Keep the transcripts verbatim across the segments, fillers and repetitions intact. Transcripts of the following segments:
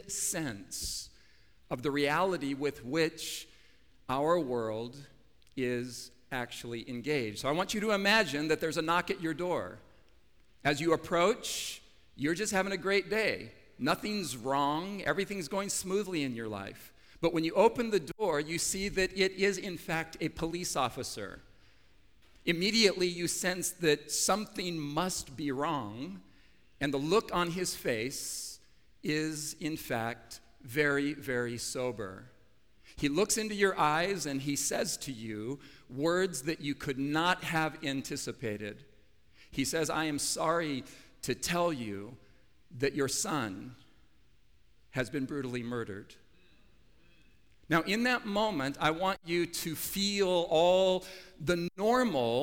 sense of the reality with which our world is actually engaged. So I want you to imagine that there's a knock at your door. As you approach, you're just having a great day. Nothing's wrong. Everything's going smoothly in your life. But when you open the door, you see that it is, in fact, a police officer. Immediately, you sense that something must be wrong, and the look on his face is, in fact, very, very sober. He looks into your eyes and he says to you words that you could not have anticipated. He says, I am sorry to tell you that your son has been brutally murdered. Now, in that moment, I want you to feel all the normal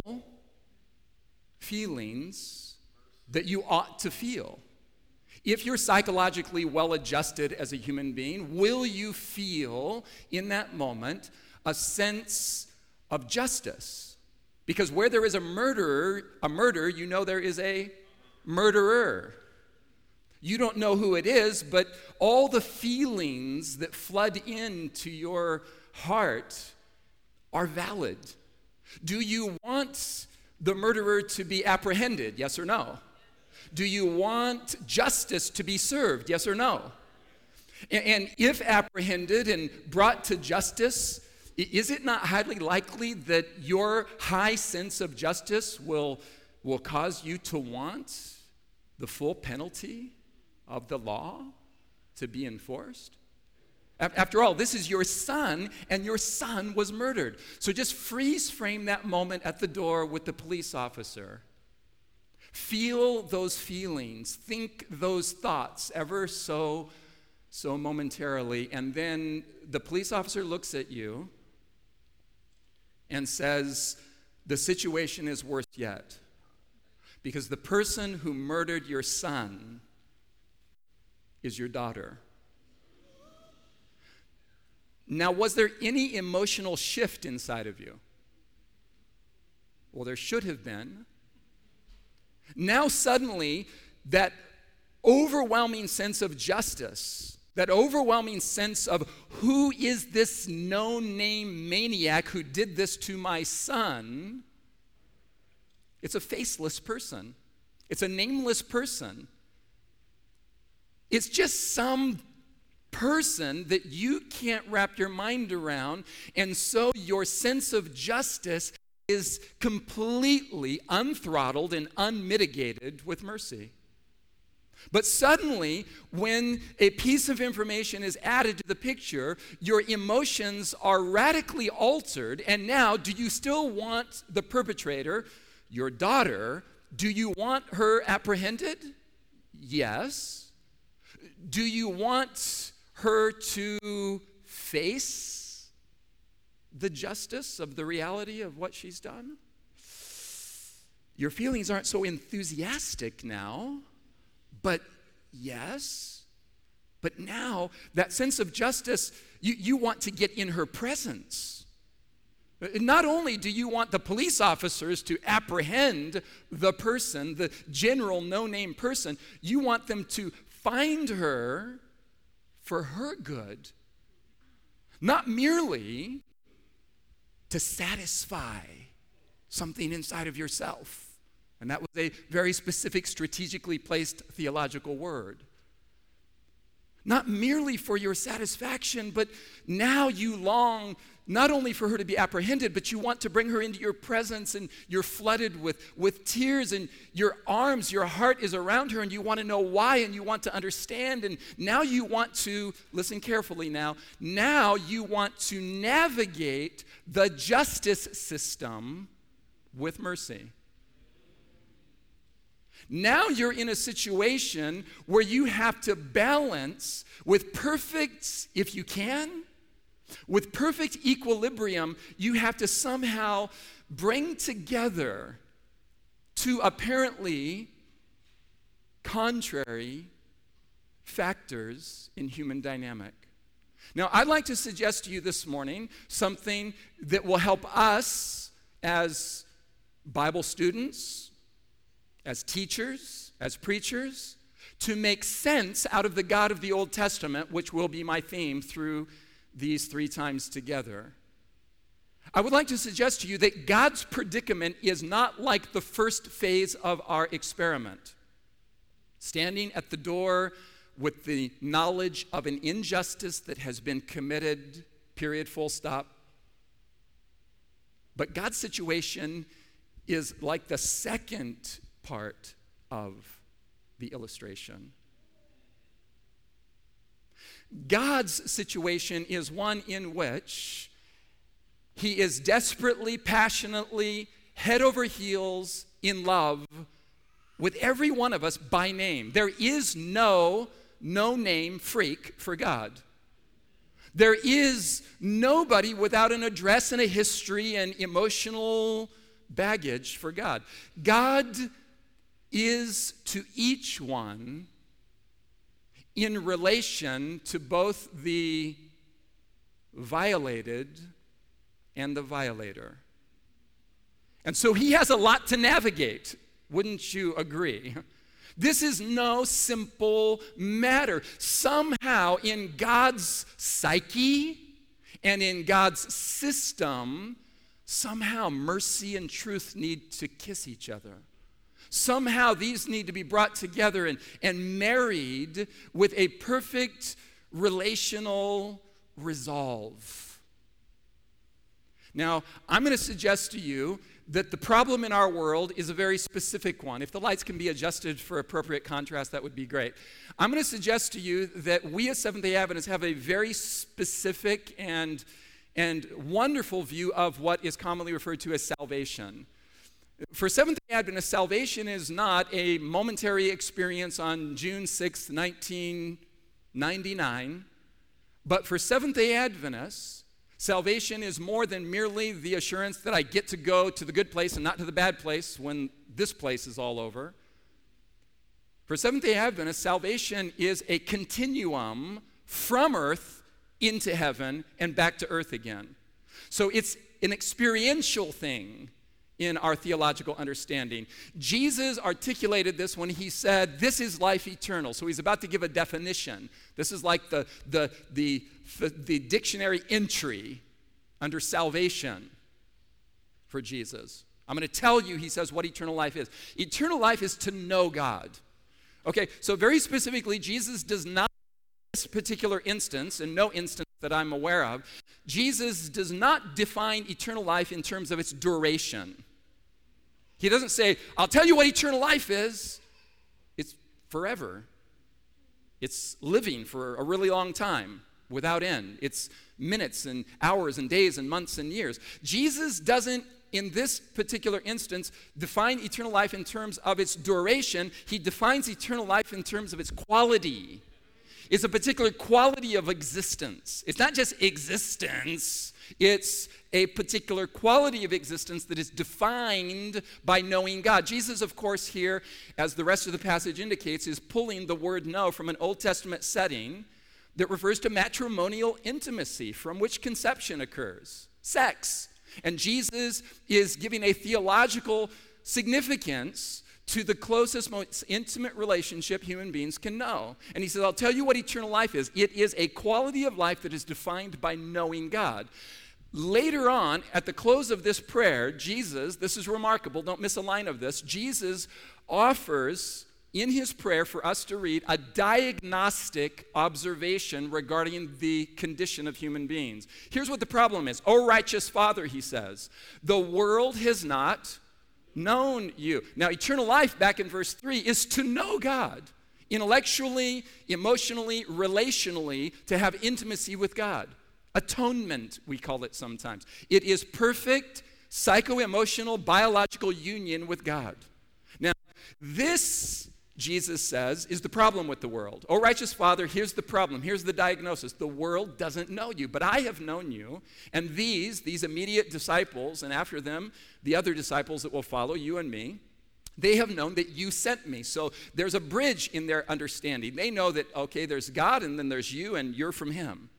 feelings that you ought to feel. If you're psychologically well-adjusted as a human being, will you feel in that moment a sense of justice? Because where there is a murderer, a murder, you know there is a murderer. You don't know who it is, but all the feelings that flood into your heart are valid. Do you want the murderer to be apprehended? Yes or no? Do you want justice to be served? Yes or no? And if apprehended and brought to justice, is it not highly likely that your high sense of justice will, will cause you to want the full penalty of the law to be enforced? After all, this is your son, and your son was murdered. So just freeze frame that moment at the door with the police officer. Feel those feelings, think those thoughts ever so, so momentarily, and then the police officer looks at you and says, the situation is worse yet, because the person who murdered your son is your daughter. Now, was there any emotional shift inside of you? Well, there should have been. Now suddenly, that overwhelming sense of justice, that overwhelming sense of who is this no-name maniac who did this to my son, it's a faceless person. It's a nameless person. It's just some person that you can't wrap your mind around, and so your sense of justice is completely unthrottled and unmitigated with mercy. But suddenly, when a piece of information is added to the picture, your emotions are radically altered, and now, do you still want the perpetrator, your daughter, do you want her apprehended? Yes. Do you want her to face the justice of the reality of what she's done? Your feelings aren't so enthusiastic now, but yes. But now, that sense of justice, you, you want to get in her presence. Not only do you want the police officers to apprehend the person, the general no-name person, you want them to find her for her good, not merely to satisfy something inside of yourself. And that was a very specific, strategically placed theological word. Not merely for your satisfaction, but now you long not only for her to be apprehended, but you want to bring her into your presence, and you're flooded with, with tears, and your arms, your heart is around her, and you want to know why, and you want to understand, and now you want to, listen carefully now, now you want to navigate the justice system with mercy. Now you're in a situation where you have to balance with perfect, if you can, with perfect equilibrium, you have to somehow bring together two apparently contrary factors in human dynamic. Now, I'd like to suggest to you this morning something that will help us as Bible students, as teachers, as preachers, to make sense out of the God of the Old Testament, which will be my theme through these three times together. I would like to suggest to you that God's predicament is not like the first phase of our experiment. Standing at the door with the knowledge of an injustice that has been committed, period, full stop. But God's situation is like the second part of the illustration. God's situation is one in which he is desperately, passionately, head over heels in love with every one of us by name. There is no no-name freak for God. There is nobody without an address and a history and emotional baggage for God. God is to each one in relation to both the violated and the violator. And so he has a lot to navigate. Wouldn't you agree? This is no simple matter. Somehow in God's psyche and in God's system, somehow mercy and truth need to kiss each other. Somehow these need to be brought together and, and married with a perfect relational resolve. Now, I'm going to suggest to you that the problem in our world is a very specific one. If the lights can be adjusted for appropriate contrast, that would be great. I'm going to suggest to you that we as Seventh-day Adventists have a very specific and, and wonderful view of what is commonly referred to as salvation. For Seventh-day Adventists, salvation is not a momentary experience on June sixth, nineteen ninety-nine, but for Seventh-day Adventists, salvation is more than merely the assurance that I get to go to the good place and not to the bad place when this place is all over. For Seventh-day Adventists, salvation is a continuum from earth into heaven and back to earth again. So it's an experiential thing in our theological understanding. Jesus articulated this when he said, this is life eternal. So he's about to give a definition. This is like the, the, the, the, the dictionary entry under salvation for Jesus. I'm going to tell you, he says, what eternal life is. Eternal life is to know God. Okay, so very specifically, Jesus does not, in this particular instance, and no instance that I'm aware of, Jesus does not define eternal life in terms of its duration. He doesn't say, I'll tell you what eternal life is. It's forever. It's living for a really long time without end. It's minutes and hours and days and months and years. Jesus doesn't, in this particular instance, define eternal life in terms of its duration. He defines eternal life in terms of its quality. It's a particular quality of existence. It's not just existence. It's a particular quality of existence that is defined by knowing God. Jesus, of course, here, as the rest of the passage indicates, is pulling the word know from an Old Testament setting that refers to matrimonial intimacy, from which conception occurs, sex. And Jesus is giving a theological significance to the closest, most intimate relationship human beings can know. And he says, I'll tell you what eternal life is. It is a quality of life that is defined by knowing God. Later on, at the close of this prayer, Jesus, this is remarkable, don't miss a line of this, Jesus offers in his prayer for us to read a diagnostic observation regarding the condition of human beings. Here's what the problem is. O righteous Father, he says, the world has not known you. Now, eternal life, back in verse three, is to know God. Intellectually, emotionally, relationally, to have intimacy with God. Atonement, we call it sometimes. It is perfect psycho-emotional, biological union with God. Now, this, Jesus says, is the problem with the world. Oh, righteous Father, here's the problem. Here's the diagnosis. The world doesn't know you, but I have known you. And these, these immediate disciples, and after them, the other disciples that will follow, you and me, they have known that you sent me. So there's a bridge in their understanding. They know that, okay, there's God, and then there's you, and you're from him.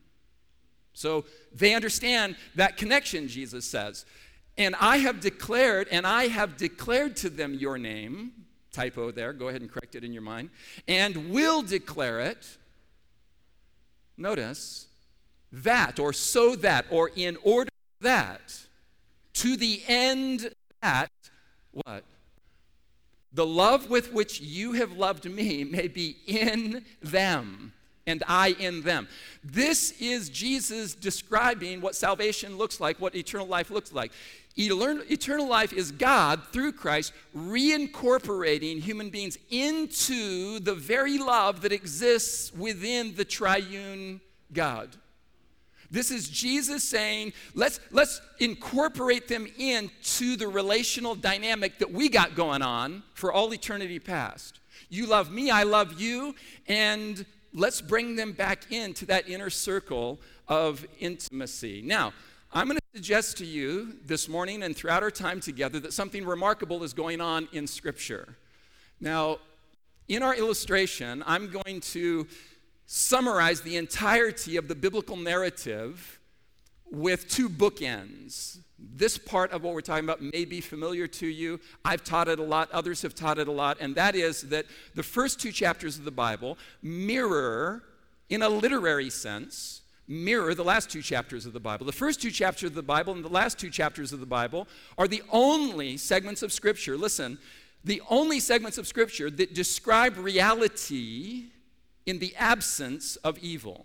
So they understand that connection, Jesus says. And I have declared, and I have declared to them your name, typo there. Go ahead and correct it in your mind. And will declare it, notice, that or so that or in order that, to the end that, what? The love with which you have loved me may be in them, and I in them. This is Jesus describing what salvation looks like, what eternal life looks like. Eternal life is God, through Christ, reincorporating human beings into the very love that exists within the triune God. This is Jesus saying, let's, let's incorporate them into the relational dynamic that we got going on for all eternity past. You love me, I love you, and let's bring them back into that inner circle of intimacy. Now, I'm going to suggest to you this morning and throughout our time together that something remarkable is going on in Scripture. Now, in our illustration, I'm going to summarize the entirety of the biblical narrative with two bookends. This part of what we're talking about may be familiar to you. I've taught it a lot. Others have taught it a lot. And that is that the first two chapters of the Bible mirror, in a literary sense, mirror the last two chapters of the Bible. The first two chapters of the Bible and the last two chapters of the Bible are the only segments of Scripture, listen, the only segments of Scripture that describe reality in the absence of evil.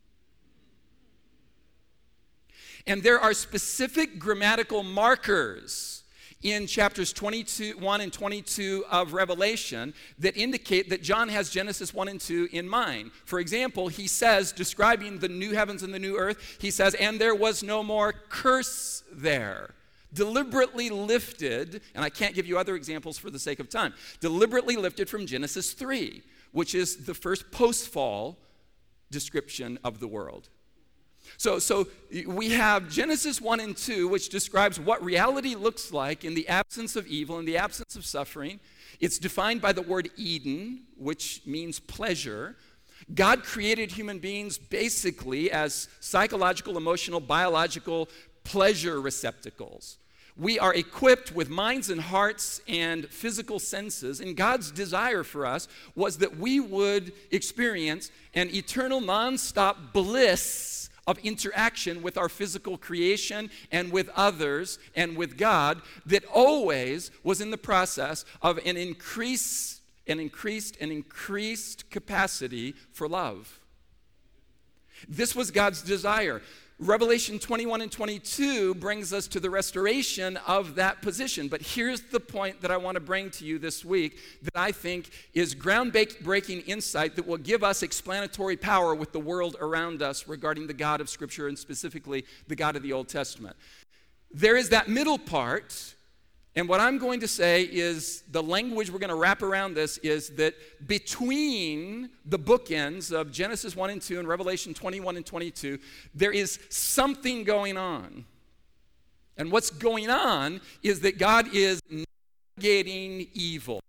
And there are specific grammatical markers in chapters twenty-two, one and twenty-two of Revelation that indicate that John has Genesis one and two in mind. For example, he says, describing the new heavens and the new earth, he says, and there was no more curse there. Deliberately lifted, and I can't give you other examples for the sake of time, deliberately lifted from Genesis three, which is the first post-fall description of the world. So, so we have Genesis one and two, which describes what reality looks like in the absence of evil, in the absence of suffering. It's defined by the word Eden, which means pleasure. God created human beings basically as psychological, emotional, biological pleasure receptacles. We are equipped with minds and hearts and physical senses, and God's desire for us was that we would experience an eternal, nonstop bliss of interaction with our physical creation and with others and with God that always was in the process of an increase, an increased, an increased capacity for love. This was God's desire. Revelation twenty-one and twenty-two brings us to the restoration of that position. But here's the point that I want to bring to you this week that I think is groundbreaking insight that will give us explanatory power with the world around us regarding the God of Scripture and specifically the God of the Old Testament. There is that middle part, and what I'm going to say is the language we're going to wrap around this is that between the bookends of Genesis one and two and Revelation twenty-one and twenty-two, there is something going on. And what's going on is that God is navigating evil.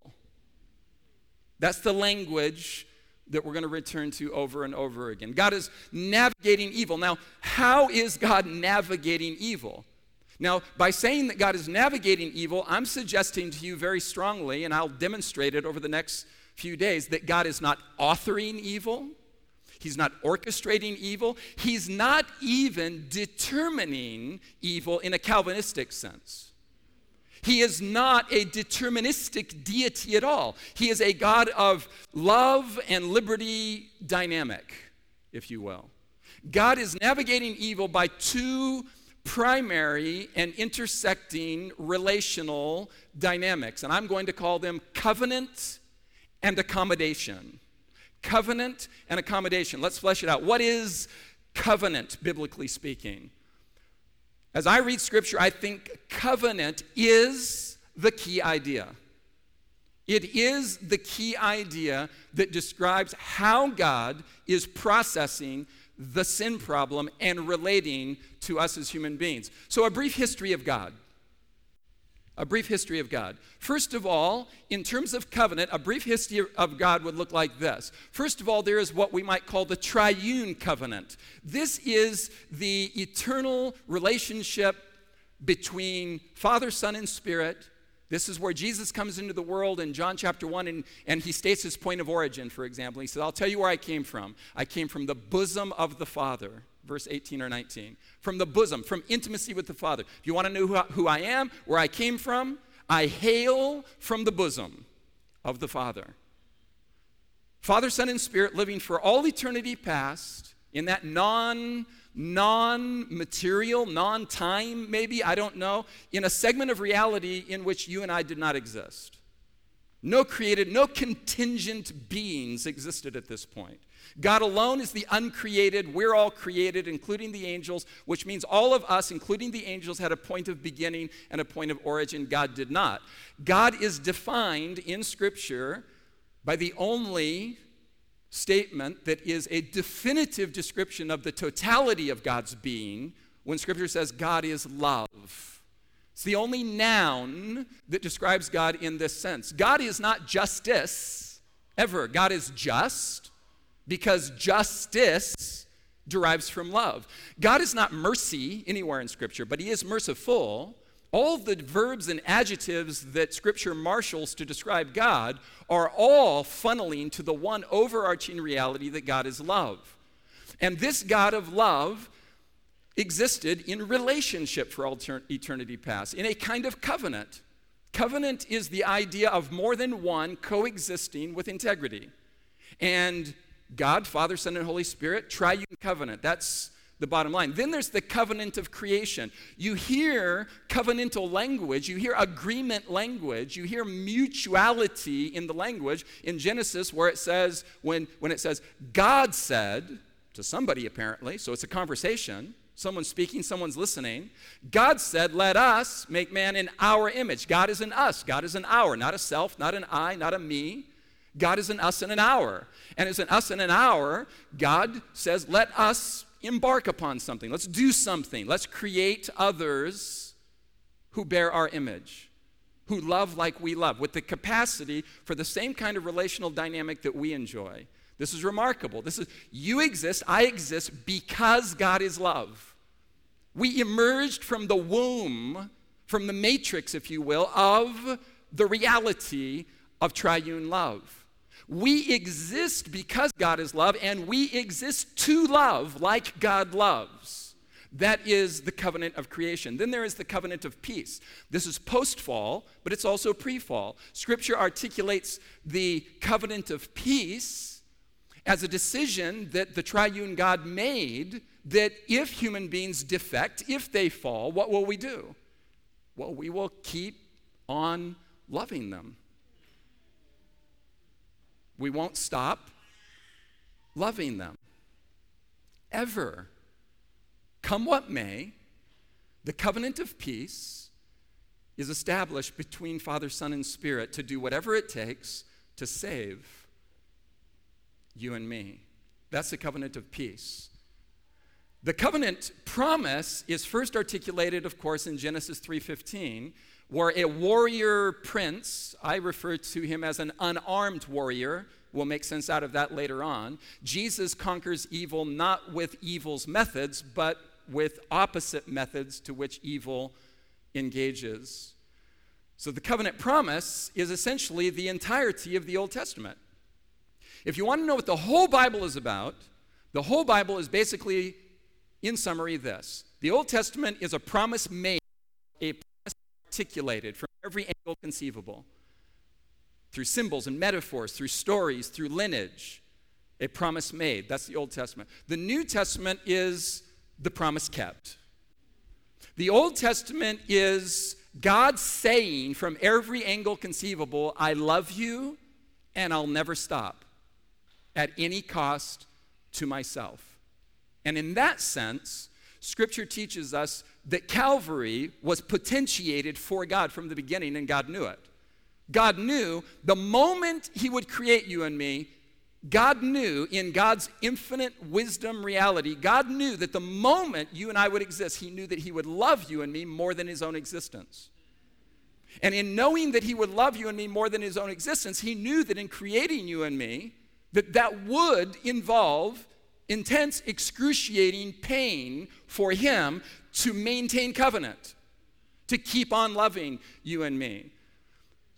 That's the language that we're going to return to over and over again. God is navigating evil. Now, how is God navigating evil? Now, by saying that God is navigating evil, I'm suggesting to you very strongly, and I'll demonstrate it over the next few days, that God is not authoring evil. He's not orchestrating evil. He's not even determining evil in a Calvinistic sense. He is not a deterministic deity at all. He is a God of love and liberty dynamic, if you will. God is navigating evil by two primary and intersecting relational dynamics, and I'm going to call them covenant and accommodation. Covenant and accommodation. Let's flesh it out. What is covenant, biblically speaking? As I read Scripture, I think covenant is the key idea. It is the key idea that describes how God is processing the sin problem and relating to us as human beings. So a brief history of God. A brief history of God. First of all, in terms of covenant, a brief history of God would look like this. First of all, there is what we might call the triune covenant. This is the eternal relationship between Father, Son, and Spirit, This is where Jesus comes into the world in John chapter one, and, and he states his point of origin, for example. He says, I'll tell you where I came from. I came from the bosom of the Father, verse eighteen or nineteen. From the bosom, from intimacy with the Father. If you want to know who I, who I am, where I came from, I hail from the bosom of the Father. Father, Son, and Spirit living for all eternity past in that non, non-material, non-time maybe, I don't know, in a segment of reality in which you and I did not exist. No created, no contingent beings existed at this point. God alone is the uncreated. We're all created, including the angels, which means all of us, including the angels, had a point of beginning and a point of origin. God did not. God is defined in Scripture by the only statement that is a definitive description of the totality of God's being when Scripture says God is love. It's the only noun that describes God in this sense. God is not justice, ever. God is just, because justice derives from love. God is not mercy anywhere in Scripture, but he is merciful. All the verbs and adjectives that Scripture marshals to describe God are all funneling to the one overarching reality that God is love. And this God of love existed in relationship for all eternity past, in a kind of covenant. Covenant is the idea of more than one coexisting with integrity. And God, Father, Son, and Holy Spirit, triune covenant. That's the bottom line. Then there's the covenant of creation. You hear covenantal language, you hear agreement language, you hear mutuality in the language in Genesis where it says, when, when it says, God said to somebody apparently, so it's a conversation, someone's speaking, someone's listening. God said, let us make man in our image. God is an us, God is an our, not a self, not an I, not a me. God is an us and an our. And as an us and an our, God says, let us embark upon something. Let's do something. Let's create others who bear our image, who love like we love, with the capacity for the same kind of relational dynamic that we enjoy. This is remarkable. This is, you exist, I exist because God is love. We emerged from the womb, from the matrix, if you will, of the reality of triune love. We exist because God is love, and we exist to love like God loves. That is the covenant of creation. Then there is the covenant of peace. This is post-fall, but it's also pre-fall. Scripture articulates the covenant of peace as a decision that the triune God made that if human beings defect, if they fall, what will we do? Well, we will keep on loving them. We won't stop loving them. Ever. Come what may, the covenant of peace is established between Father, Son, and Spirit to do whatever it takes to save you and me. That's the covenant of peace. The covenant promise is first articulated, of course, in Genesis three fifteen, where a warrior prince, I refer to him as an unarmed warrior, we'll make sense out of that later on. Jesus conquers evil not with evil's methods, but with opposite methods to which evil engages. So the covenant promise is essentially the entirety of the Old Testament. If you want to know what the whole Bible is about, the whole Bible is basically, in summary, this. The Old Testament is a promise made, a promise articulated from every angle conceivable, through symbols and metaphors, through stories, through lineage, a promise made. That's the Old Testament. The New Testament is the promise kept. The Old Testament is God saying from every angle conceivable, I love you and I'll never stop at any cost to myself. And in that sense, Scripture teaches us that Calvary was potentiated for God from the beginning, and God knew it. God knew the moment he would create you and me, God knew in God's infinite wisdom reality, God knew that the moment you and I would exist, he knew that he would love you and me more than his own existence. And in knowing that he would love you and me more than his own existence, he knew that in creating you and me, that that would involve intense, excruciating pain for him to maintain covenant, to keep on loving you and me.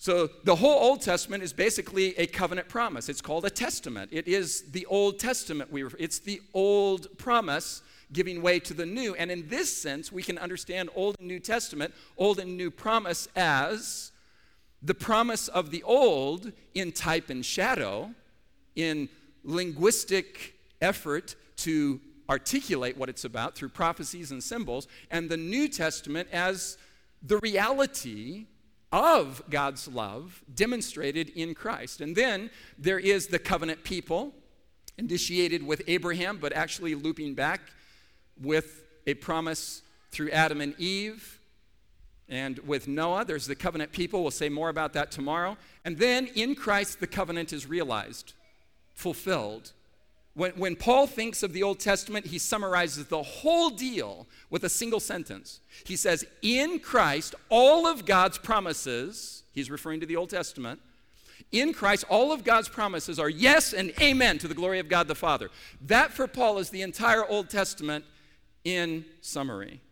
So the whole Old Testament is basically a covenant promise. It's called a testament. It is the Old Testament. We refer, it's the old promise giving way to the new. And in this sense, we can understand Old and New Testament, Old and New promise as the promise of the old in type and shadow, in linguistic effort to articulate what it's about through prophecies and symbols, and the New Testament as the reality of God's love demonstrated in Christ. And then there is the covenant people, initiated with Abraham, but actually looping back with a promise through Adam and Eve. And with Noah, there's the covenant people. We'll say more about that tomorrow. And then in Christ, the covenant is realized, fulfilled. When, when Paul thinks of the Old Testament, he summarizes the whole deal with a single sentence. He says, in Christ, all of God's promises, he's referring to the Old Testament, in Christ, all of God's promises are yes and amen to the glory of God the Father. That for Paul is the entire Old Testament in summary.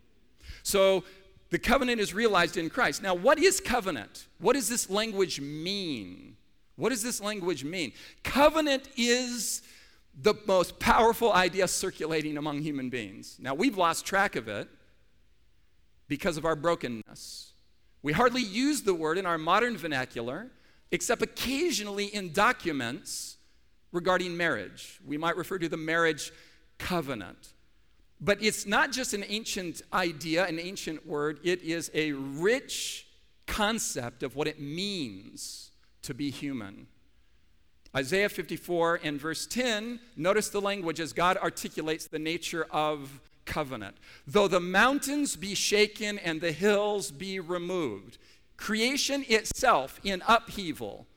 So the covenant is realized in Christ. Now, what is covenant? What does this language mean? What does this language mean? Covenant is the most powerful idea circulating among human beings. Now, we've lost track of it because of our brokenness. We hardly use the word in our modern vernacular, except occasionally in documents regarding marriage. We might refer to the marriage covenant. But it's not just an ancient idea, an ancient word. It is a rich concept of what it means to be human. Isaiah fifty-four and verse ten, notice the language as God articulates the nature of covenant. Though the mountains be shaken and the hills be removed, creation itself in upheaval,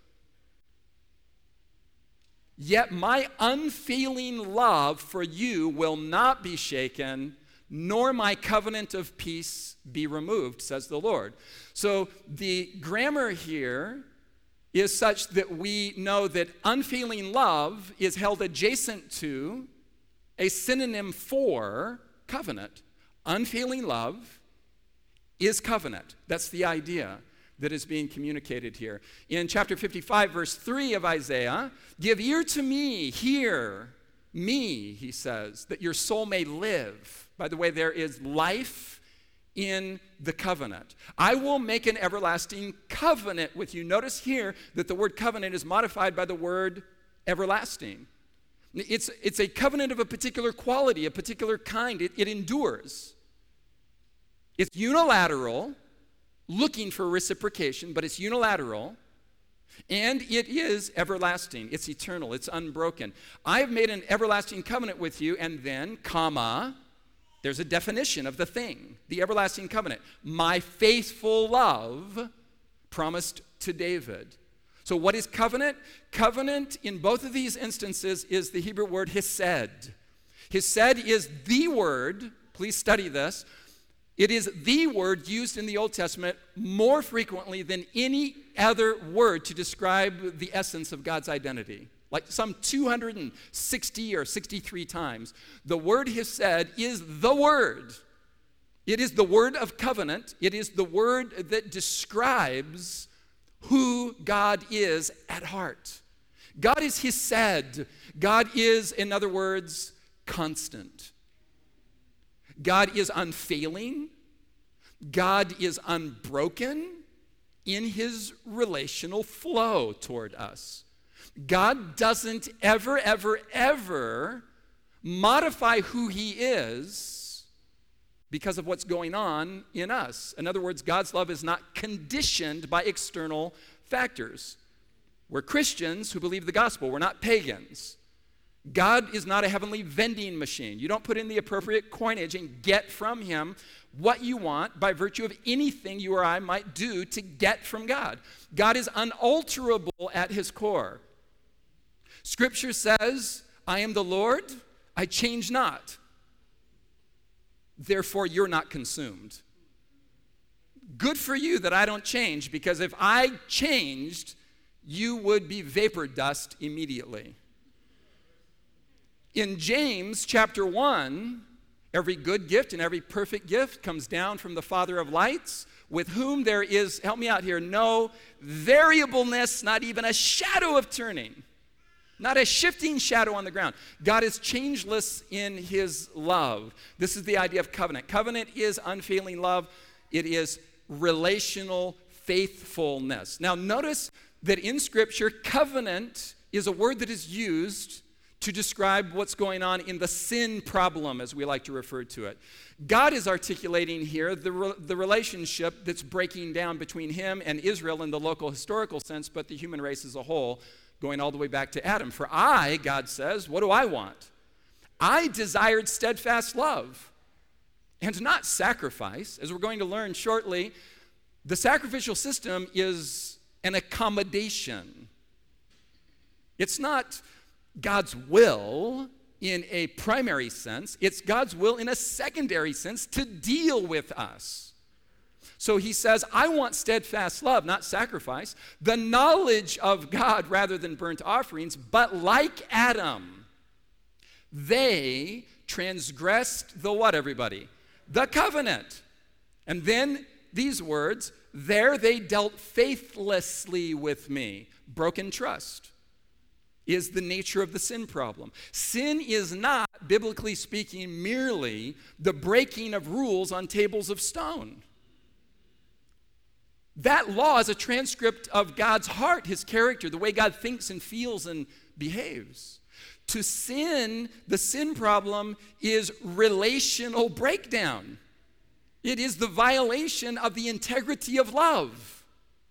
yet my unfailing love for you will not be shaken, nor my covenant of peace be removed, says the Lord. So the grammar here is such that we know that unfailing love is held adjacent to a synonym for covenant. Unfailing love is covenant. That's the idea that is being communicated here. In chapter fifty-five, verse three of Isaiah, give ear to me, hear me, he says, that your soul may live. By the way, there is life in the covenant. I will make an everlasting covenant with you. Notice here that the word covenant is modified by the word everlasting. It's, it's a covenant of a particular quality, a particular kind. It, it endures. It's unilateral, looking for reciprocation, but it's unilateral, and it is everlasting. It's eternal. It's unbroken. I have made an everlasting covenant with you, and then, comma, there's a definition of the thing, the everlasting covenant. My faithful love promised to David. So what is covenant? Covenant in both of these instances is the Hebrew word hesed. Hesed is the word, please study this, it is the word used in the Old Testament more frequently than any other word to describe the essence of God's identity. Like some two hundred sixty or sixty-three times. The word hesed is the word. It is the word of covenant. It is the word that describes who God is at heart. God is hesed. God is, in other words, constant. God is unfailing. God is unbroken in his relational flow toward us. God doesn't ever, ever, ever modify who he is because of what's going on in us. In other words, God's love is not conditioned by external factors. We're Christians who believe the gospel. We're not pagans. God is not a heavenly vending machine. You don't put in the appropriate coinage and get from him what you want by virtue of anything you or I might do to get from God. God is unalterable at his core. Scripture says, I am the Lord, I change not. Therefore, you're not consumed. Good for you that I don't change, because if I changed, you would be vapor dust immediately. In James chapter one, Every good gift and every perfect gift comes down from the Father of lights, with whom there is, help me out here, no variableness, not even a shadow of turning, not a shifting shadow on the ground. God is changeless in his love. This is the idea of covenant. Covenant is unfailing love. It is relational faithfulness. Now notice that in Scripture, covenant is a word that is used to describe what's going on in the sin problem, as we like to refer to it. God is articulating here the, re- the relationship that's breaking down between him and Israel in the local historical sense, but the human race as a whole, going all the way back to Adam. For I, God says, what do I want? I desired steadfast love and not sacrifice. As we're going to learn shortly, the sacrificial system is an accommodation. It's not God's will in a primary sense. It's God's will in a secondary sense to deal with us. So he says, I want steadfast love, not sacrifice, the knowledge of God rather than burnt offerings, but like Adam, they transgressed the what, everybody? The covenant. And then these words, there they dealt faithlessly with me. Broken trust is the nature of the sin problem. Sin is not, biblically speaking, merely the breaking of rules on tables of stone. That law is a transcript of God's heart, his character, the way God thinks and feels and behaves. To sin, the sin problem is relational breakdown. It is the violation of the integrity of love.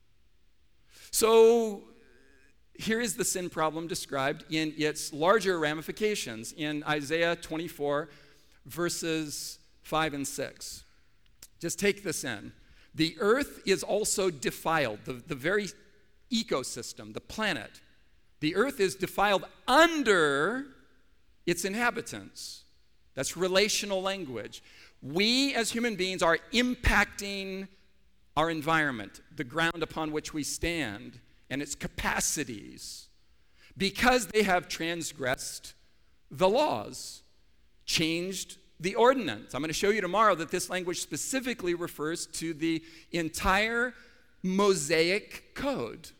So here is the sin problem described in its larger ramifications in Isaiah twenty-four, verses five and six. Just take this in. The earth is also defiled, the, the very ecosystem, the planet. The earth is defiled under its inhabitants. That's relational language. We as human beings are impacting our environment, the ground upon which we stand, and its capacities, because they have transgressed the laws, changed the ordinance. I'm going to show you tomorrow that this language specifically refers to the entire Mosaic code.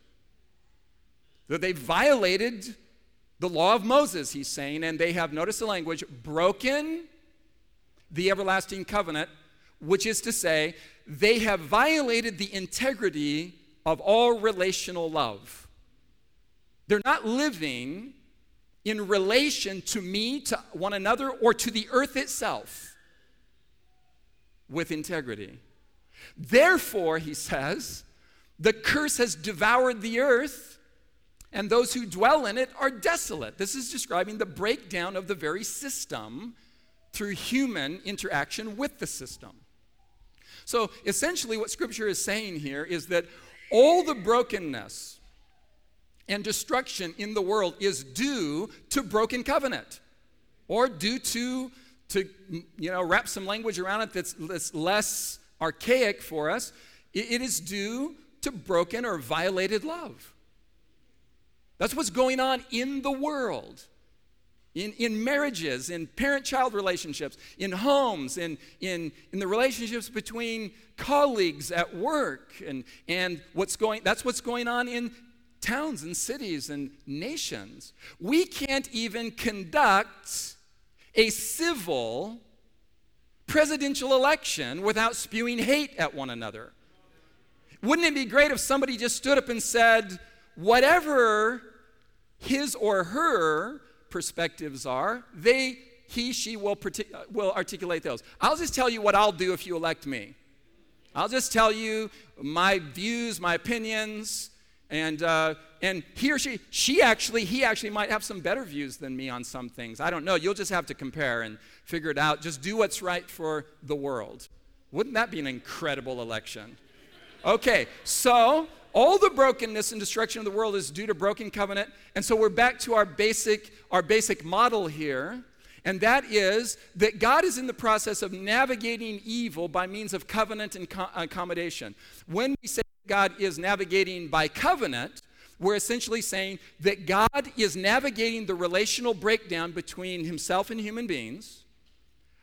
That they violated the law of Moses, he's saying, and they have, notice the language, broken the everlasting covenant, which is to say, they have violated the integrity of all relational love. They're not living in relation to me, to one another, or to the earth itself with integrity. Therefore, he says, the curse has devoured the earth, and those who dwell in it are desolate. This is describing the breakdown of the very system through human interaction with the system. So essentially what Scripture is saying here is that all the brokenness and destruction in the world is due to broken covenant, or due to, to you know, wrap some language around it that's, that's less archaic for us, it, it is due to broken or violated love. That's what's going on in the world. In, in marriages, in parent-child relationships, in homes, in, in, in the relationships between colleagues at work, and, and what's going, that's what's going on in towns and cities and nations. We can't even conduct a civil presidential election without spewing hate at one another. Wouldn't it be great if somebody just stood up and said, whatever his or her perspectives are, they, he, she will, partic- will articulate those. I'll just tell you what I'll do if you elect me. I'll just tell you my views, my opinions, and uh, and he or she, she actually, he actually might have some better views than me on some things. I don't know. You'll just have to compare and figure it out. Just do what's right for the world. Wouldn't that be an incredible election? Okay, so all the brokenness and destruction of the world is due to broken covenant, and so we're back to our basic, our basic model here, and that is that God is in the process of navigating evil by means of covenant and co- accommodation. When we say God is navigating by covenant, we're essentially saying that God is navigating the relational breakdown between himself and human beings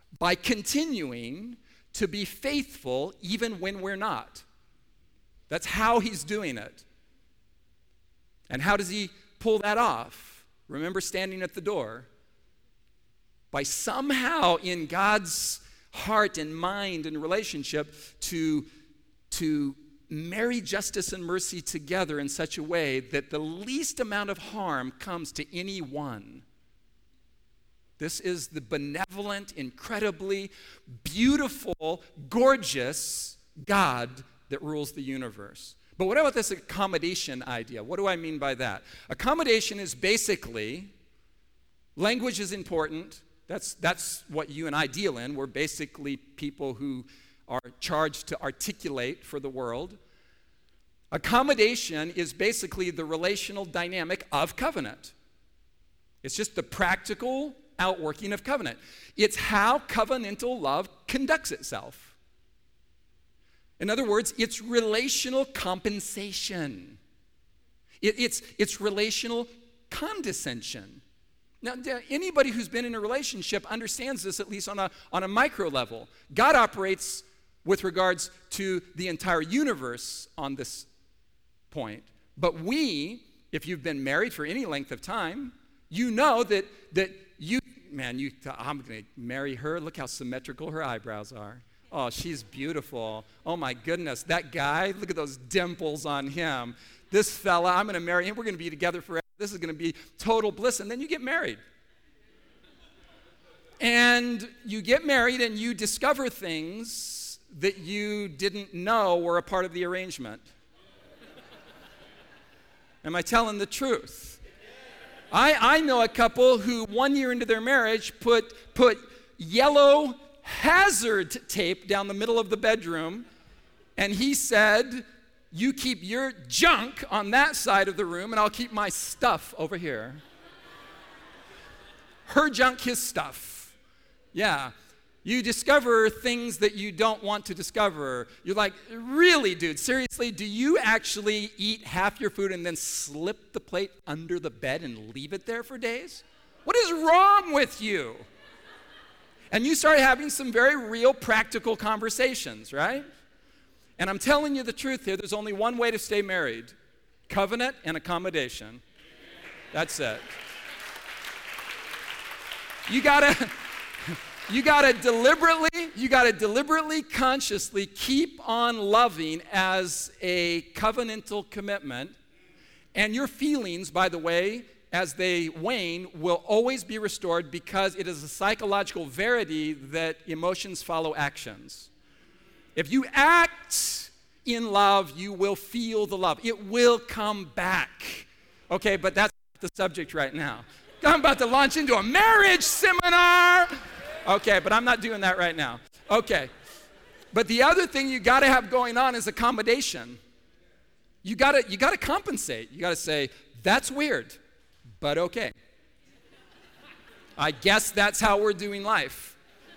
by continuing to be faithful even when we're not. That's how he's doing it. And how does he pull that off? Remember standing at the door? By somehow in God's heart and mind and relationship to, to marry justice and mercy together in such a way that the least amount of harm comes to anyone. This is the benevolent, incredibly beautiful, gorgeous God that rules the universe. But what about this accommodation idea? What do I mean by that? Accommodation is basically, language is important. That's, that's what you and I deal in. We're basically people who are charged to articulate for the world. Accommodation is basically the relational dynamic of covenant. It's just the practical outworking of covenant. It's how covenantal love conducts itself. In other words, it's relational compensation. It, it's, it's relational condescension. Now, anybody who's been in a relationship understands this, at least on a, on a micro level. God operates with regards to the entire universe on this point. But we, if you've been married for any length of time, you know that, that you, man, you, I'm going to marry her. Look how symmetrical her eyebrows are. Oh, she's beautiful. Oh, my goodness. That guy, look at those dimples on him. This fella, I'm going to marry him. We're going to be together forever. This is going to be total bliss. And then you get married. And you get married and you discover things that you didn't know were a part of the arrangement. Am I telling the truth? I, I know a couple who one year into their marriage put, put yellow hazard tape down the middle of the bedroom, and he said, you keep your junk on that side of the room and I'll keep my stuff over here. Her junk, his stuff. Yeah. You discover things that you don't want to discover. You're like, really, dude, seriously, do you actually eat half your food and then slip the plate under the bed and leave it there for days? What is wrong with you? And you start having some very real practical conversations, right? And I'm telling you the truth here, there's only one way to stay married. Covenant and accommodation. That's it. You gotta, you gotta deliberately, you gotta deliberately, consciously keep on loving as a covenantal commitment. And your feelings, by the way, as they wane, will always be restored because it is a psychological verity that emotions follow actions. If you act in love, you will feel the love. It will come back. Okay, but that's the subject right now. I'm about to launch into a marriage seminar. Okay, but I'm not doing that right now. Okay. But the other thing you got to have going on is accommodation. You got to you got to compensate. You got to say, that's weird, but okay. I guess that's how we're doing life.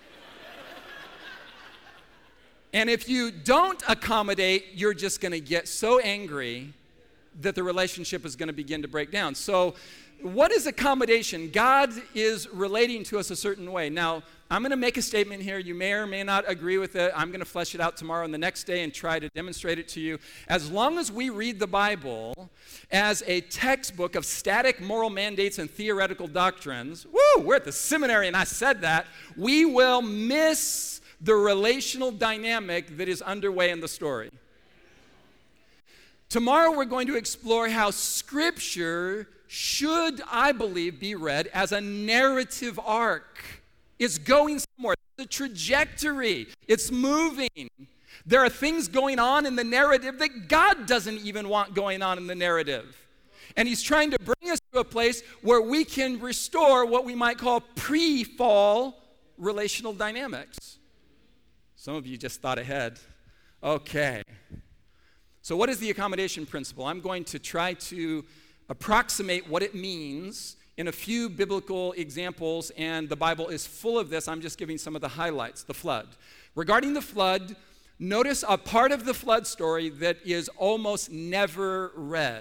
And if you don't accommodate, you're just going to get so angry that the relationship is going to begin to break down. So what is accommodation? God is relating to us a certain way. Now, I'm going to make a statement here. You may or may not agree with it. I'm going to flesh it out tomorrow and the next day and try to demonstrate it to you. As long as we read the Bible as a textbook of static moral mandates and theoretical doctrines, woo, we're at the seminary and I said that, we will miss the relational dynamic that is underway in the story. Tomorrow we're going to explore how Scripture should, I believe, be read as a narrative arc. It's going somewhere. It's a trajectory. It's moving. There are things going on in the narrative that God doesn't even want going on in the narrative. And he's trying to bring us to a place where we can restore what we might call pre-fall relational dynamics. Some of you just thought ahead. Okay. So what is the accommodation principle? I'm going to try to approximate what it means in a few biblical examples, and the Bible is full of this. I'm just giving some of the highlights. The flood. Regarding the flood, notice a part of the flood story that is almost never read.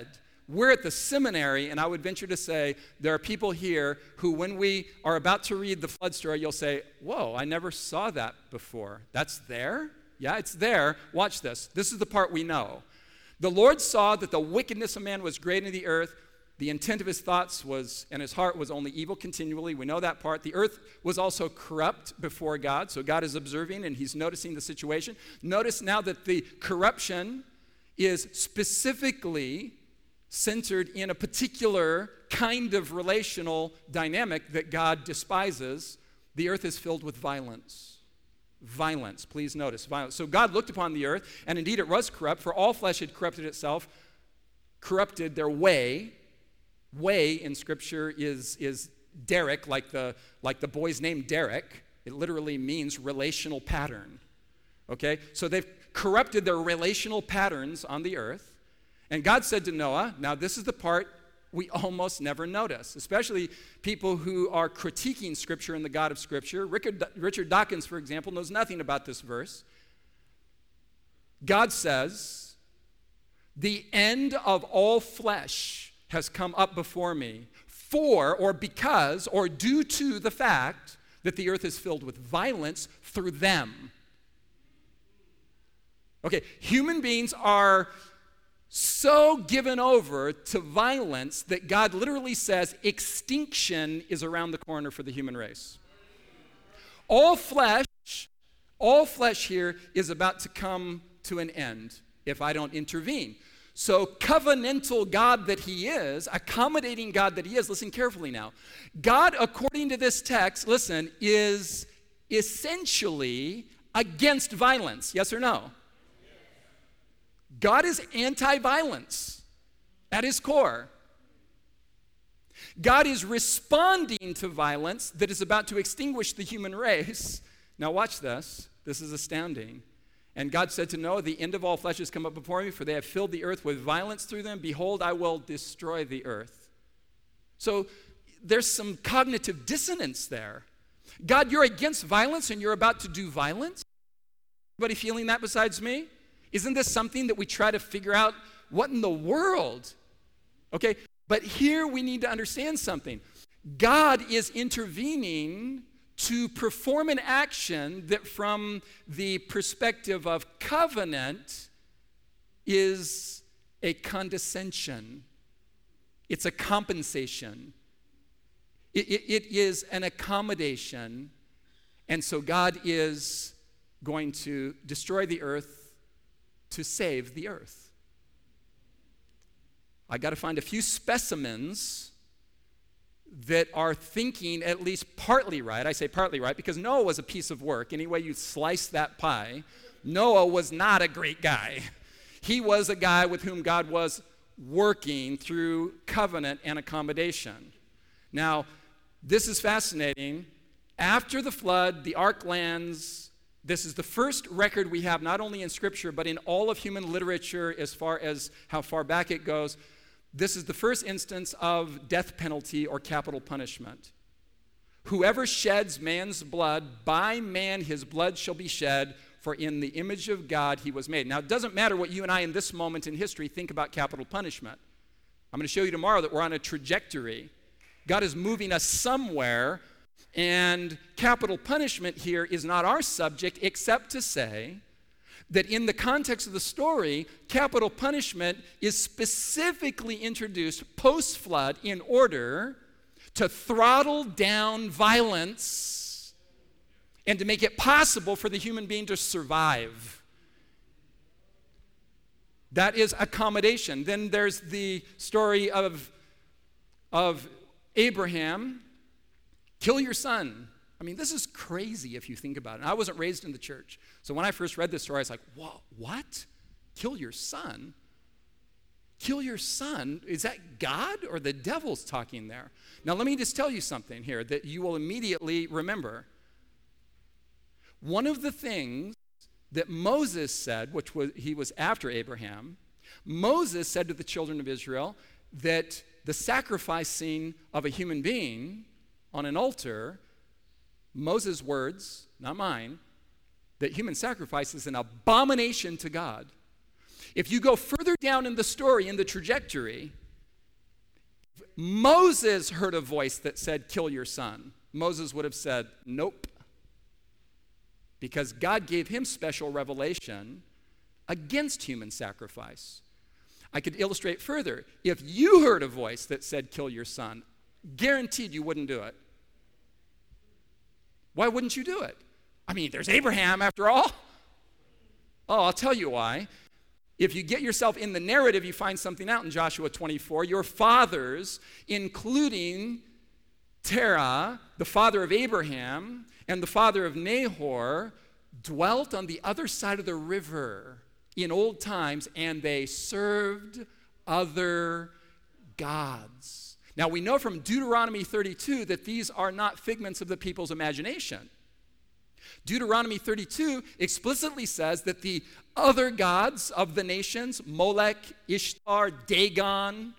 we're at the seminary, and I would venture to say there are people here who, when we are about to read the flood story, you'll say, whoa, I never saw that before. That's there? Yeah, it's there. Watch this. This is the part we know. The Lord saw that the wickedness of man was great in the earth. The intent of his thoughts was, and his heart was only evil continually. We know that part. The earth was also corrupt before God. So God is observing and he's noticing the situation. Notice now that the corruption is specifically centered in a particular kind of relational dynamic that God despises. The earth is filled with violence. Violence, please notice, violence. So God looked upon the earth, and indeed it was corrupt, for all flesh had corrupted itself, corrupted their way. Way in Scripture is, is Derek, like the, like the boy's name Derek. It literally means relational pattern. Okay? So they've corrupted their relational patterns on the earth. And God said to Noah, now this is the part we almost never notice, especially people who are critiquing Scripture and the God of Scripture. Richard, Richard Dawkins, for example, knows nothing about this verse. God says, the end of all flesh has come up before me, for or because or due to the fact that the earth is filled with violence through them. Okay, human beings are so given over to violence that God literally says extinction is around the corner for the human race. All flesh, all flesh here is about to come to an end if I don't intervene. So covenantal God that he is, accommodating God that he is, listen carefully now. God, according to this text, listen, is essentially against violence. Yes or no? God is anti-violence at his core. God is responding to violence that is about to extinguish the human race. Now watch this. This is astounding. And God said to Noah, the end of all flesh has come up before me, for they have filled the earth with violence through them. Behold, I will destroy the earth. So there's some cognitive dissonance there. God, you're against violence and you're about to do violence? Anybody feeling that besides me? Isn't this something that we try to figure out? What in the world? Okay, but here we need to understand something. God is intervening to perform an action that from the perspective of covenant is a condescension. It's a compensation. It, it, it is an accommodation. And so God is going to destroy the earth to save the earth. I got to find a few specimens that are thinking at least partly right. I say partly right because Noah was a piece of work. Any way you slice that pie, Noah was not a great guy. He was a guy with whom God was working through covenant and accommodation. Now, this is fascinating. After the flood, the ark lands. This is the first record we have, not only in Scripture, but in all of human literature as far as how far back it goes. This is the first instance of death penalty or capital punishment. Whoever sheds man's blood, by man his blood shall be shed, for in the image of God he was made. Now, it doesn't matter what you and I in this moment in history think about capital punishment. I'm going to show you tomorrow that we're on a trajectory. God is moving us somewhere. And capital punishment here is not our subject, except to say that in the context of the story, capital punishment is specifically introduced post-flood in order to throttle down violence and to make it possible for the human being to survive. That is accommodation. Then there's the story of, of Abraham. Kill your son. I mean, this is crazy if you think about it. And I wasn't raised in the church. So when I first read this story, I was like, whoa, what? Kill your son? Kill your son? Is that God or the devil's talking there? Now, let me just tell you something here that you will immediately remember. One of the things that Moses said, which was he was after Abraham, Moses said to the children of Israel that the sacrificing of a human being on an altar, Moses' words, not mine, that human sacrifice is an abomination to God. If you go further down in the story, in the trajectory, Moses heard a voice that said, kill your son, Moses would have said, nope. Because God gave him special revelation against human sacrifice. I could illustrate further. If you heard a voice that said, kill your son, guaranteed you wouldn't do it. Why wouldn't you do it? I mean, there's Abraham after all. Oh, I'll tell you why. If you get yourself in the narrative, you find something out in Joshua twenty-four. Your fathers, including Terah, the father of Abraham, and the father of Nahor, dwelt on the other side of the river in old times, and they served other gods. Now, we know from Deuteronomy thirty-two that these are not figments of the people's imagination. Deuteronomy thirty-two explicitly says that the other gods of the nations, Molech, Ishtar, Dagon,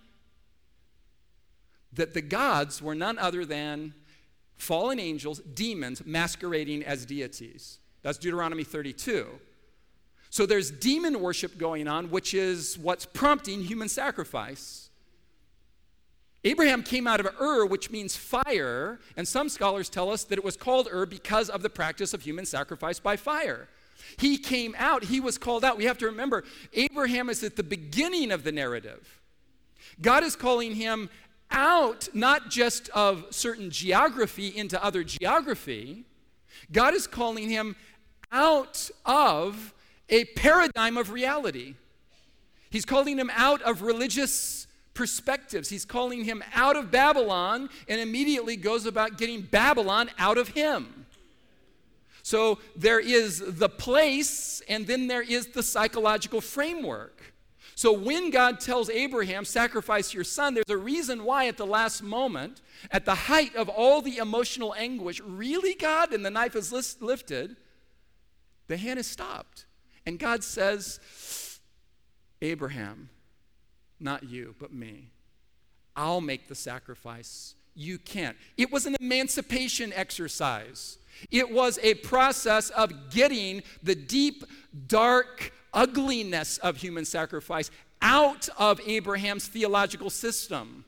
that the gods were none other than fallen angels, demons, masquerading as deities. That's Deuteronomy thirty-two. So there's demon worship going on, which is what's prompting human sacrifice. Abraham came out of Ur, which means fire, and some scholars tell us that it was called Ur because of the practice of human sacrifice by fire. He came out, he was called out. We have to remember, Abraham is at the beginning of the narrative. God is calling him out, not just of certain geography into other geography. God is calling him out of a paradigm of reality. He's calling him out of religious perspectives. He's calling him out of Babylon and immediately goes about getting Babylon out of him. So there is the place and then there is the psychological framework. So when God tells Abraham, sacrifice your son, there's a reason why at the last moment, at the height of all the emotional anguish, really, God? And the knife is lifted, the hand is stopped. And God says, Abraham, not you, but me. I'll make the sacrifice. You can't. It was an emancipation exercise. It was a process of getting the deep, dark ugliness of human sacrifice out of Abraham's theological system,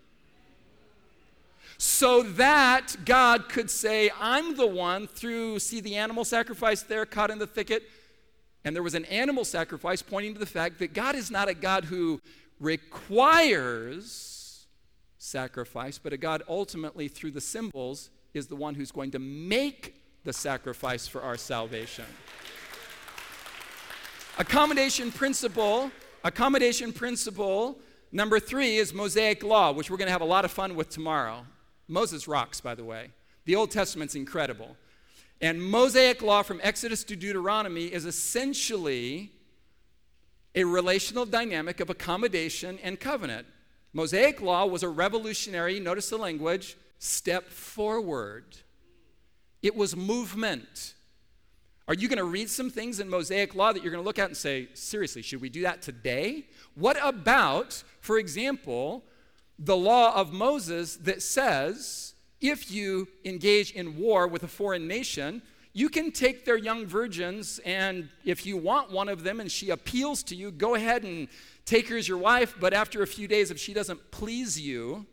so that God could say, I'm the one through, see the animal sacrifice there caught in the thicket? And there was an animal sacrifice pointing to the fact that God is not a God who requires sacrifice, but a God ultimately through the symbols is the one who's going to make the sacrifice for our salvation. Accommodation principle, accommodation principle number three is Mosaic law, which we're going to have a lot of fun with tomorrow. Moses rocks, by the way. The Old Testament's incredible. And Mosaic law from Exodus to Deuteronomy is essentially a relational dynamic of accommodation and covenant. Mosaic law was a revolutionary, notice the language, step forward. It was movement. Are you going to read some things in Mosaic law that you're going to look at and say, seriously, should we do that today? What about, for example, the law of Moses that says if you engage in war with a foreign nation, you can take their young virgins, and if you want one of them and she appeals to you, go ahead and take her as your wife, but after a few days, if she doesn't please you,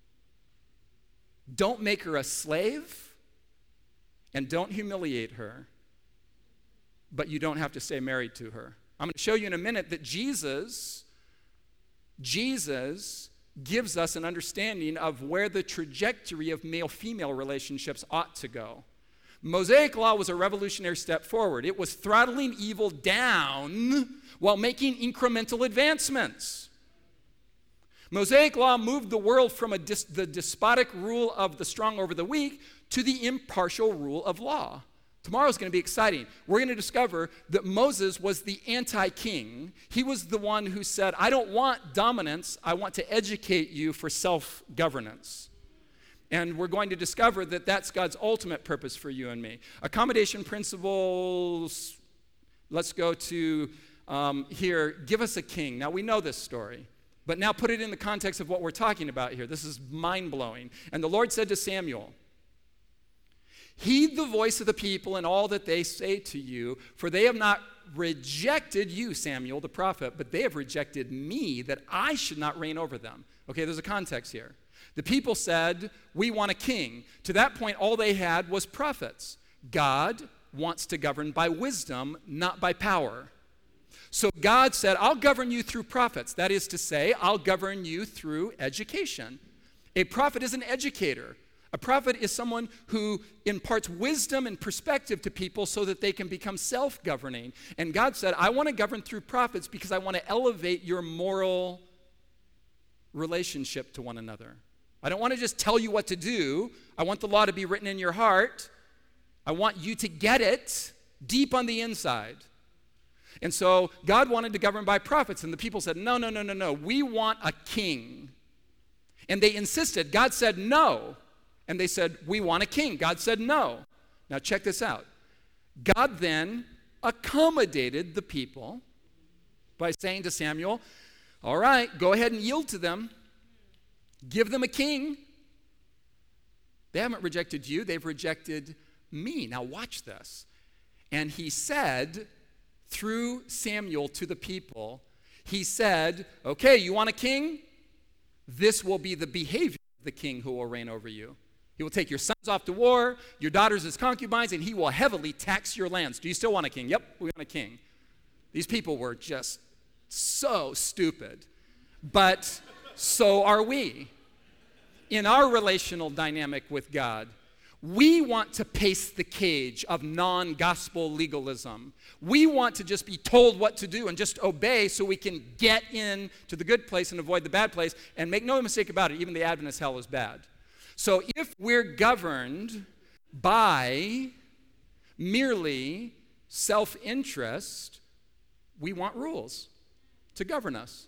don't make her a slave and don't humiliate her, but you don't have to stay married to her. I'm going to show you in a minute that Jesus, Jesus gives us an understanding of where the trajectory of male-female relationships ought to go. Mosaic law was a revolutionary step forward. It was throttling evil down while making incremental advancements. Mosaic law moved the world from a dis- the despotic rule of the strong over the weak to the impartial rule of law. Tomorrow's going to be exciting. We're going to discover that Moses was the anti-king. He was the one who said, I don't want dominance, I want to educate you for self-governance. And we're going to discover that that's God's ultimate purpose for you and me. Accommodation principles, let's go to um, here, give us a king. Now we know this story, but now put it in the context of what we're talking about here. This is mind-blowing. And the Lord said to Samuel, heed the voice of the people and all that they say to you, for they have not rejected you, Samuel, the prophet, but they have rejected me, that I should not reign over them. Okay, there's a context here. The people said, we want a king. To that point, all they had was prophets. God wants to govern by wisdom, not by power. So God said, I'll govern you through prophets. That is to say, I'll govern you through education. A prophet is an educator. A prophet is someone who imparts wisdom and perspective to people so that they can become self-governing. And God said, I want to govern through prophets because I want to elevate your moral relationship to one another. I don't want to just tell you what to do. I want the law to be written in your heart. I want you to get it deep on the inside. And so God wanted to govern by prophets, and the people said, no, no, no, no, no. We want a king. And they insisted. God said no. And they said, we want a king. God said no. Now check this out. God then accommodated the people by saying to Samuel, all right, go ahead and yield to them. Give them a king. They haven't rejected you. They've rejected me. Now watch this. And he said, through Samuel to the people, he said, okay, you want a king? This will be the behavior of the king who will reign over you. He will take your sons off to war, your daughters as concubines, and he will heavily tax your lands. Do you still want a king? Yep, we want a king. These people were just so stupid. But so are we. In our relational dynamic with God, we want to pace the cage of non-gospel legalism. We want to just be told what to do and just obey so we can get in to the good place and avoid the bad place. And make no mistake about it, even the Adventist hell is bad. So if we're governed by merely self-interest, we want rules to govern us.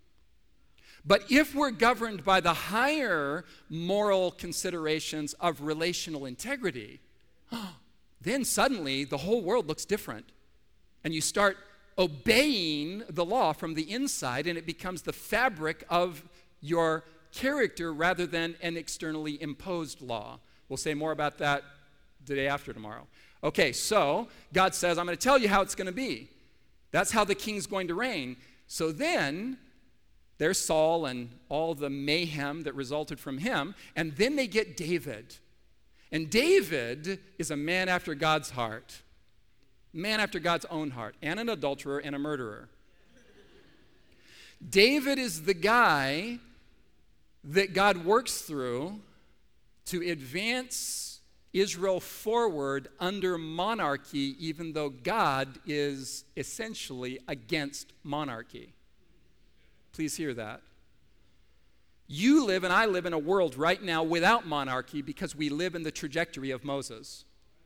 But if we're governed by the higher moral considerations of relational integrity, then suddenly the whole world looks different. And you start obeying the law from the inside, and it becomes the fabric of your character rather than an externally imposed law. We'll say more about that the day after tomorrow. Okay, so God says, I'm going to tell you how it's going to be. That's how the king's going to reign. So then there's Saul and all the mayhem that resulted from him. And then they get David. And David is a man after God's heart. Man after God's own heart. And an adulterer and a murderer. David is the guy that God works through to advance Israel forward under monarchy, even though God is essentially against monarchy. Please hear that. You live and I live in a world right now without monarchy because we live in the trajectory of Moses.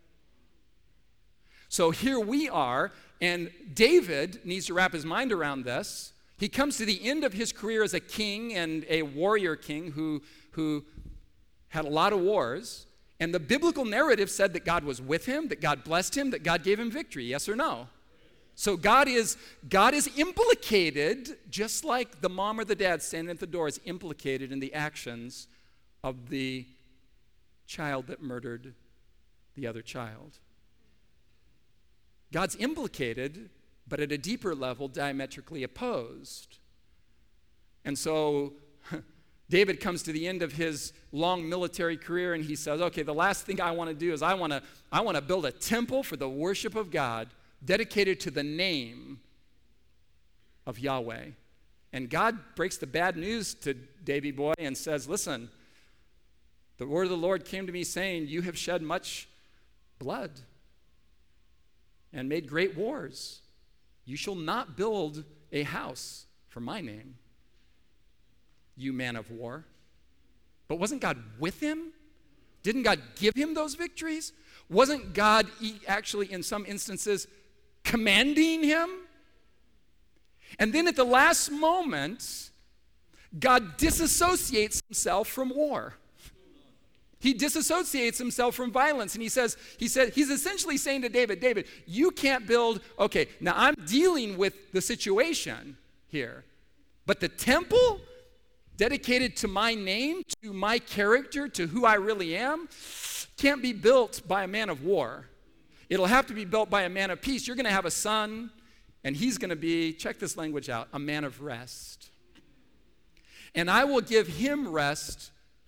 So here we are, and David needs to wrap his mind around this. He comes to the end of his career as a king and a warrior king who, who had a lot of wars. And the biblical narrative said that God was with him, that God blessed him, that God gave him victory. Yes or no? So God is, God is implicated, just like the mom or the dad standing at the door is implicated in the actions of the child that murdered the other child. God's implicated, but at a deeper level, diametrically opposed. And so David comes to the end of his long military career and he says, okay, the last thing I want to do is I want to I want to build a temple for the worship of God dedicated to the name of Yahweh. And God breaks the bad news to Davy boy and says, listen, the word of the Lord came to me saying, you have shed much blood and made great wars. You shall not build a house for my name, you man of war. But wasn't God with him? Didn't God give him those victories? Wasn't God actually, in some instances, commanding him? And then at the last moment, God disassociates himself from war. He disassociates himself from violence, and he says, he said, he's essentially saying to David, David, you can't build, okay, now I'm dealing with the situation here, but the temple dedicated to my name, to my character, to who I really am, can't be built by a man of war. It'll have to be built by a man of peace. You're going to have a son, and he's going to be, check this language out, a man of rest. And I will give him rest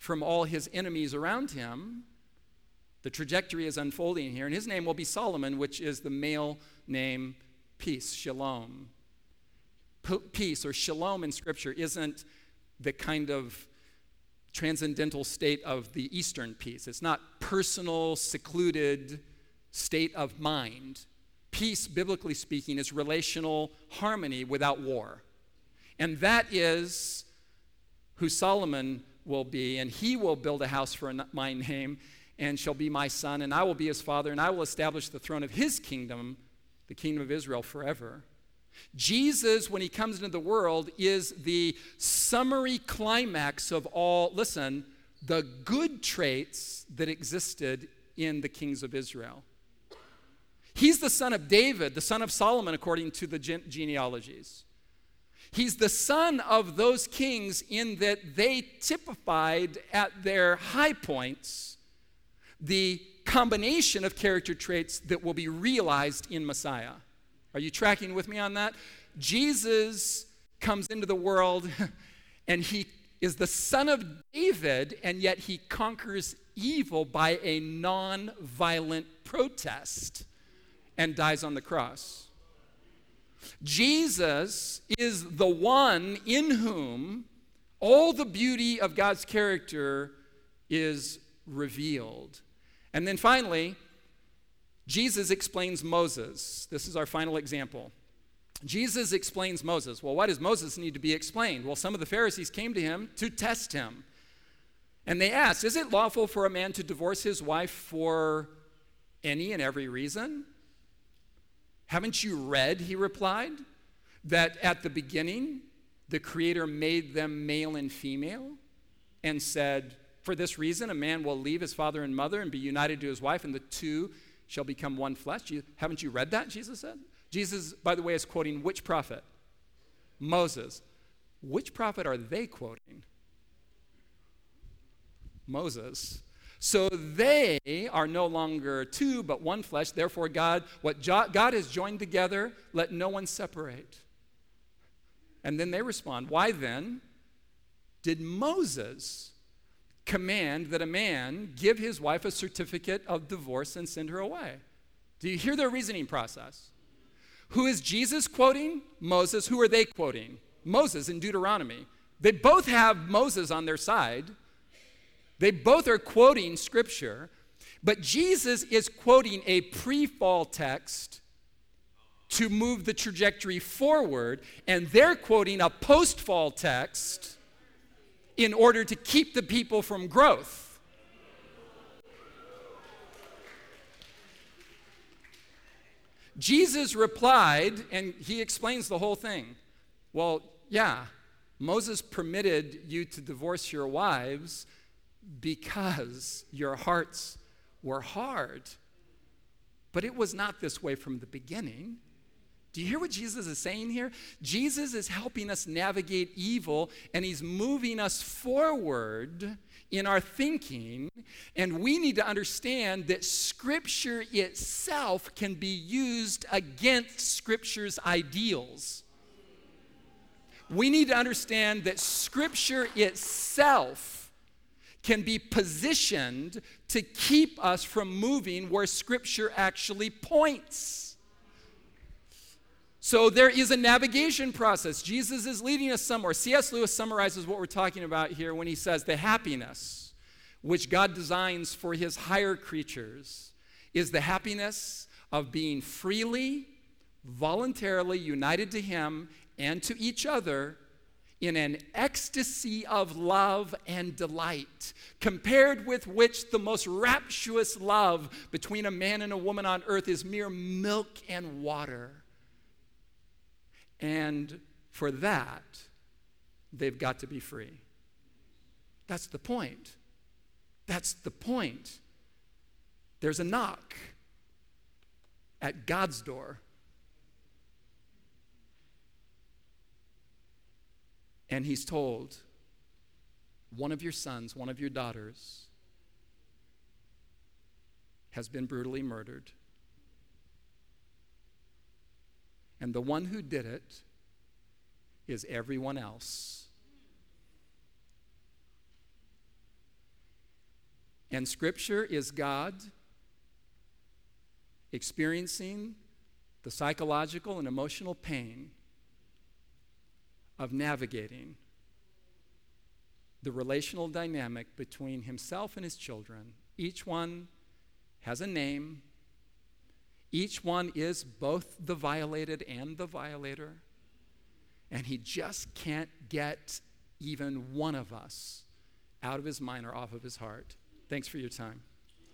from all his enemies around him. The trajectory is unfolding here, and his name will be Solomon, which is the male name peace, shalom. P- peace or shalom in Scripture isn't the kind of transcendental state of the Eastern peace. It's not personal, secluded state of mind. Peace, biblically speaking, is relational harmony without war. And that is who Solomon will be, and he will build a house for my name and shall be my son, and I will be his father, and I will establish the throne of his kingdom, the kingdom of Israel, forever. Jesus, when he comes into the world, is the summary climax of all, listen, the good traits that existed in the kings of Israel. He's the son of David, the son of Solomon, according to the gene- genealogies. He's the son of those kings in that they typified at their high points the combination of character traits that will be realized in Messiah. Are you tracking with me on that? Jesus comes into the world and he is the son of David, and yet he conquers evil by a non-violent protest and dies on the cross. Jesus is the one in whom all the beauty of God's character is revealed. And then finally, Jesus explains Moses. This is our final example. Jesus explains Moses. Well, why does Moses need to be explained? Well, some of the Pharisees came to him to test him. And they asked, is it lawful for a man to divorce his wife for any and every reason? Haven't you read, he replied, that at the beginning, the Creator made them male and female and said, for this reason, a man will leave his father and mother and be united to his wife, and the two shall become one flesh. You, haven't you read that, Jesus said? Jesus, by the way, is quoting which prophet? Moses. Which prophet are they quoting? Moses. So they are no longer two, but one flesh. Therefore, God, what God has joined together, let no one separate. And then they respond, why then did Moses command that a man give his wife a certificate of divorce and send her away? Do you hear their reasoning process? Who is Jesus quoting? Moses. Who are they quoting? Moses in Deuteronomy. They both have Moses on their side. They both are quoting Scripture, but Jesus is quoting a pre-fall text to move the trajectory forward, and they're quoting a post-fall text in order to keep the people from growth. Jesus replied, and he explains the whole thing. Well, yeah, Moses permitted you to divorce your wives because your hearts were hard. But it was not this way from the beginning. Do you hear what Jesus is saying here? Jesus is helping us navigate evil, and he's moving us forward in our thinking, and we need to understand that Scripture itself can be used against Scripture's ideals. We need to understand that Scripture itself can be positioned to keep us from moving where Scripture actually points. So there is a navigation process. Jesus is leading us somewhere. C S Lewis summarizes what we're talking about here when he says the happiness which God designs for his higher creatures is the happiness of being freely, voluntarily united to him and to each other in an ecstasy of love and delight, compared with which the most rapturous love between a man and a woman on earth is mere milk and water. And for that, they've got to be free. That's the point. That's the point. There's a knock at God's door. And he's told, one of your sons, one of your daughters has been brutally murdered. And the one who did it is everyone else. And Scripture is God experiencing the psychological and emotional pain of navigating the relational dynamic between himself and his children. Each one has a name. Each one is both the violated and the violator. And he just can't get even one of us out of his mind or off of his heart. Thanks for your time.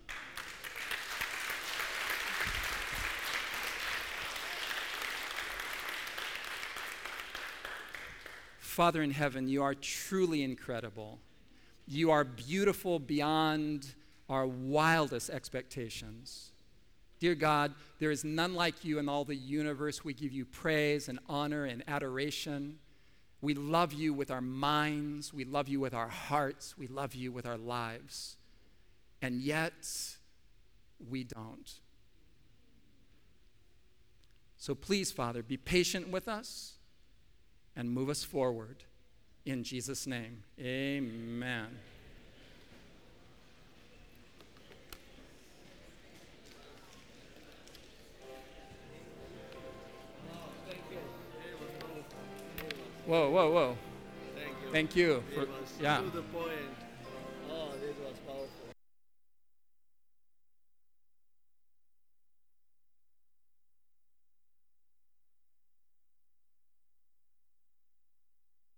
Father in heaven, you are truly incredible. You are beautiful beyond our wildest expectations. Dear God, there is none like you in all the universe. We give you praise and honor and adoration. We love you with our minds. We love you with our hearts. We love you with our lives. And yet, we don't. So please, Father, be patient with us and move us forward. In Jesus' name, amen. Whoa, whoa, whoa. Thank you. Thank you. For, It was yeah. to the point. Oh, this was